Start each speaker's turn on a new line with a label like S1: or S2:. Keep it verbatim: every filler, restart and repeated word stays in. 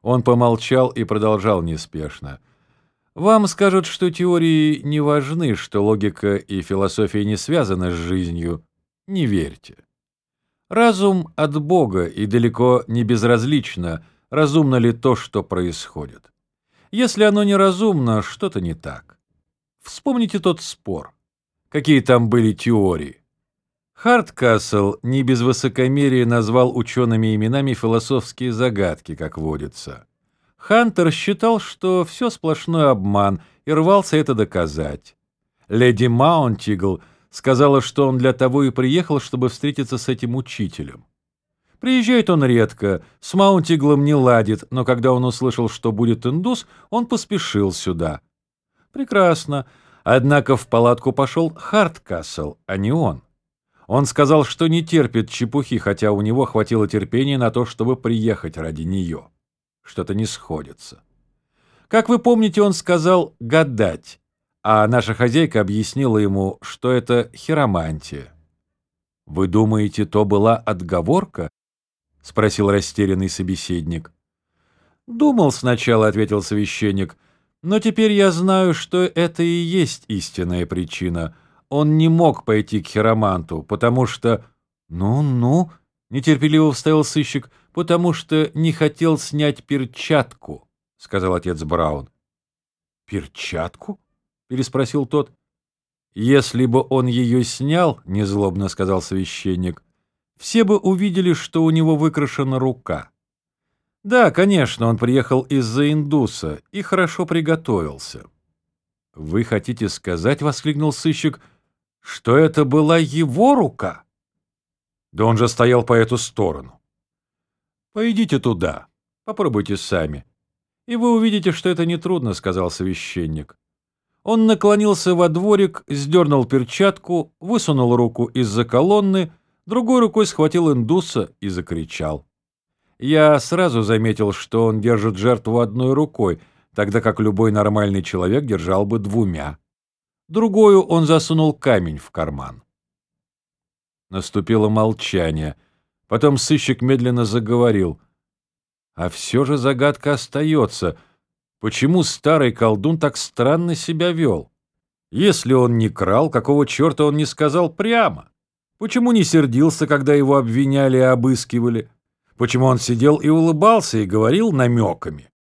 S1: Он помолчал и продолжал неспешно. «Вам скажут, что теории не важны, что логика и философия не связаны с жизнью. Не верьте. Разум от Бога и далеко не безразлично, разумно ли то, что происходит. Если оно неразумно, что-то не так. Вспомните тот спор. Какие там были теории? Хардкасл не без высокомерия назвал учеными именами философские загадки, как водится. Хантер считал, что все сплошной обман, и рвался это доказать. Леди Маунтигл сказала, что он для того и приехал, чтобы встретиться с этим учителем. Приезжает он редко, с Маунтиглом не ладит, но когда он услышал, что будет индус, он поспешил сюда. Прекрасно. Однако в палатку пошел Хардкасл, а не он. Он сказал, что не терпит чепухи, хотя у него хватило терпения на то, чтобы приехать ради нее. Что-то не сходится. Как вы помните, он сказал «гадать», а наша хозяйка объяснила ему, что это хиромантия. «Вы думаете, то была отговорка?» — спросил растерянный собеседник. «Думал сначала», — ответил священник, — «но теперь я знаю, что это и есть истинная причина. Он не мог пойти к хироманту, потому что...» «Ну-ну», — нетерпеливо вставил сыщик, — «потому что не хотел снять перчатку», — сказал отец Браун. «Перчатку?» — переспросил тот. «Если бы он ее снял, — незлобно сказал священник, — все бы увидели, что у него выкрашена рука. Да, конечно, он приехал из-за индуса и хорошо приготовился». «Вы хотите сказать, — воскликнул сыщик, — что это была его рука?» «Да он же стоял по эту сторону». «Пойдите туда, попробуйте сами, и вы увидите, что это нетрудно», — сказал священник. Он наклонился во дворик, сдернул перчатку, высунул руку из-за колонны, другой рукой схватил индуса и закричал. Я сразу заметил, что он держит жертву одной рукой, тогда как любой нормальный человек держал бы двумя. Другую он засунул камень в карман. Наступило молчание. Потом сыщик медленно заговорил. А все же загадка остается. Почему старый колдун так странно себя вел? Если он не крал, какого черта он не сказал прямо? Почему не сердился, когда его обвиняли и обыскивали? Почему он сидел и улыбался и говорил намеками?